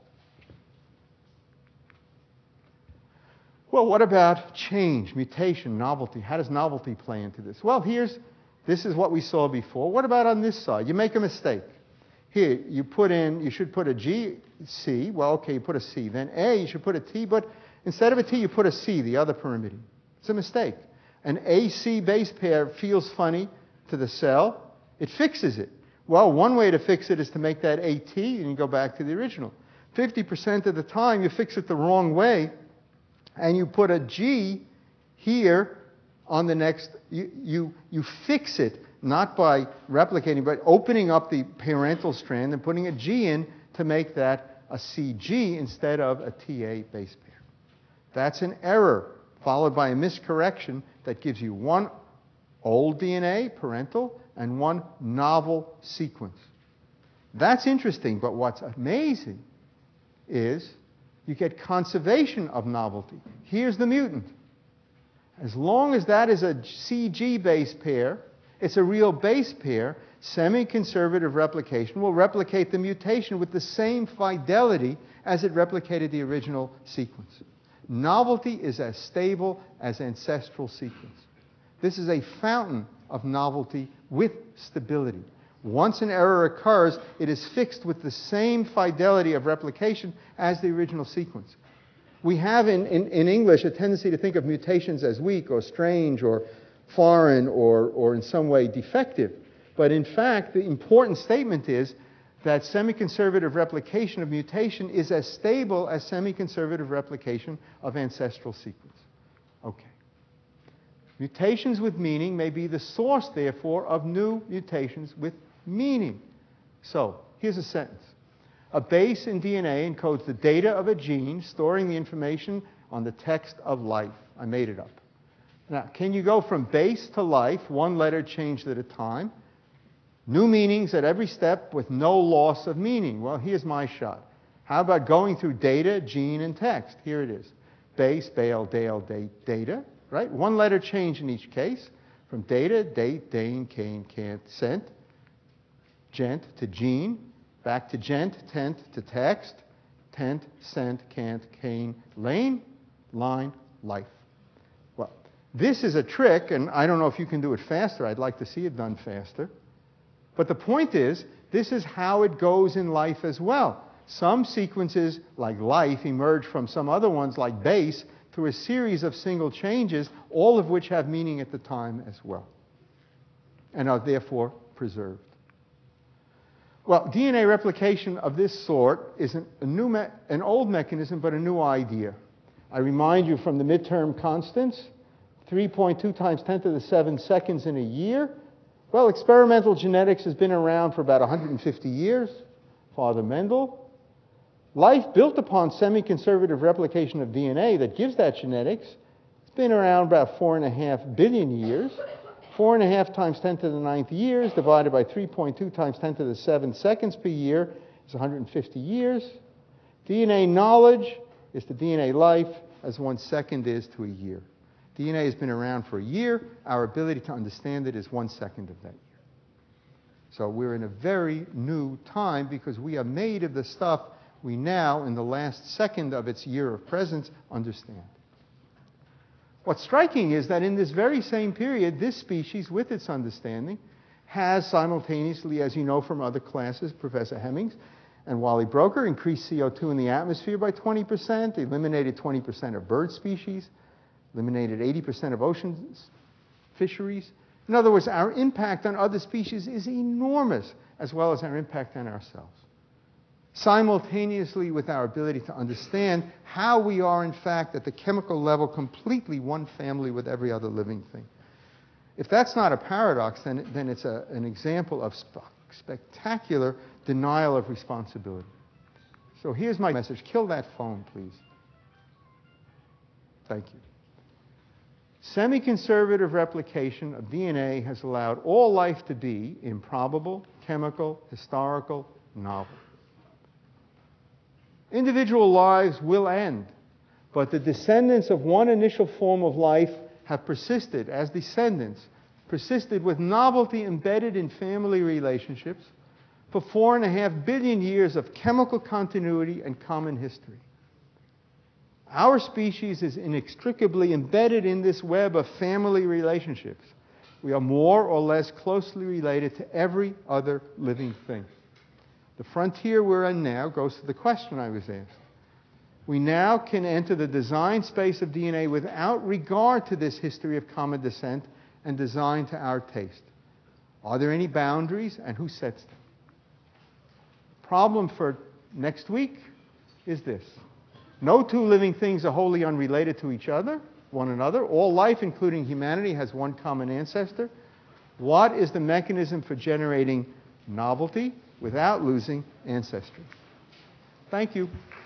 Well, what about change, mutation, novelty? How does novelty play into this? Well, here's, this is what we saw before. What about on this side? You make a mistake. Here, you put in, you should put a G, C. Well, okay, you put a C. Then A, you should put a T, but instead of a T, you put a C, the other pyrimidine. It's a mistake. An A C base pair feels funny to the cell. It fixes it. Well, one way to fix it is to make that A T, and you go back to the original. fifty percent of the time, you fix it the wrong way, and you put a G here on the next, you, you, you fix it, not by replicating, but opening up the parental strand and putting a G in to make that a C G instead of a T A base pair. That's an error, followed by a miscorrection that gives you one old D N A, parental, and one novel sequence. That's interesting, but what's amazing is you get conservation of novelty. Here's the mutant. As long as that is a C G base pair, it's a real base pair, semi-conservative replication will replicate the mutation with the same fidelity as it replicated the original sequence. Novelty is as stable as ancestral sequence. This is a fountain of novelty with stability. Once an error occurs, it is fixed with the same fidelity of replication as the original sequence. We have in, in, in English a tendency to think of mutations as weak or strange or foreign or, or in some way defective. But in fact, the important statement is that semi-conservative replication of mutation is as stable as semi-conservative replication of ancestral sequence. Okay. Mutations with meaning may be the source, therefore, of new mutations with meaning. So, here's a sentence. A base in D N A encodes the data of a gene, storing the information on the text of life. I made it up. Now, can you go from base to life, one letter changed at a time? New meanings at every step with no loss of meaning. Well, here's my shot. How about going through data, gene, and text? Here it is. Base, bale, dale, date, data. Right? One letter change in each case. From data, date, dane, cane, can't, sent, gent to gene, back to gent, tent to text, tent, sent, can't, cane, lane, line, life. Well, this is a trick, and I don't know if you can do it faster. I'd like to see it done faster. But the point is, this is how it goes in life as well. Some sequences, like life, emerge from some other ones, like base, through a series of single changes, all of which have meaning at the time as well, and are therefore preserved. Well, D N A replication of this sort is an, a new me- an old mechanism, but a new idea. I remind you from the midterm constants, three point two times ten to the seven seconds in a year. Well, experimental genetics has been around for about one hundred fifty years. Father Mendel. Life built upon semi-conservative replication of D N A that gives that genetics. It's It's been around about four and a half billion years. Four and a half times ten to the ninth years divided by three point two times ten to the seventh seconds per year is one hundred fifty years. D N A knowledge is to D N A life as one second is to a year. D N A has been around for a year. Our ability to understand it is one second of that year. So we're in a very new time because we are made of the stuff we now, in the last second of its year of presence, understand. What's striking is that in this very same period, this species, with its understanding, has simultaneously, as you know from other classes, Professor Hemmings and Wally Broker, increased C O two in the atmosphere by twenty percent, eliminated twenty percent of bird species, eliminated eighty percent of ocean fisheries. In other words, our impact on other species is enormous, as well as our impact on ourselves. Simultaneously with our ability to understand how we are, in fact, at the chemical level, completely one family with every other living thing. If that's not a paradox, then, then it's a, an example of sp- spectacular denial of responsibility. So here's my message. Kill that phone, please. Thank you. Semi-conservative replication of D N A has allowed all life to be improbable, chemical, historical, novel. Individual lives will end, but the descendants of one initial form of life have persisted as descendants, persisted with novelty embedded in family relationships for four and a half billion years of chemical continuity and common history. Our species is inextricably embedded in this web of family relationships. We are more or less closely related to every other living thing. The frontier we're in now goes to the question I was asked. We now can enter the design space of D N A without regard to this history of common descent and design to our taste. Are there any boundaries, and who sets them? The problem for next week is this. No two living things are wholly unrelated to each other, one another. All life, including humanity, has one common ancestor. What is the mechanism for generating novelty without losing ancestry? Thank you.